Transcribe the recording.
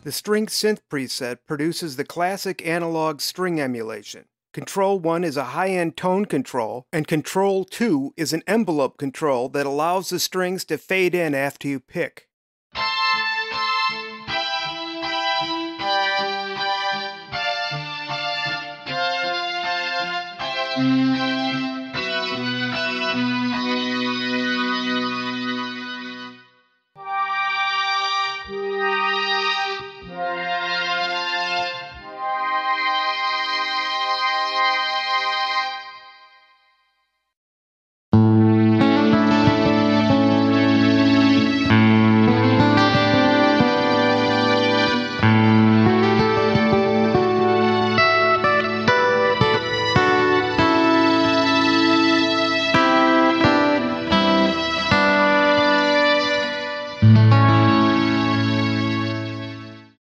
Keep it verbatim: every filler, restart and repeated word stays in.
The String Synth preset produces the classic analog string emulation. Control one is a high-end tone control, and Control two is an envelope control that allows the strings to fade in after you pick. Mm-hmm.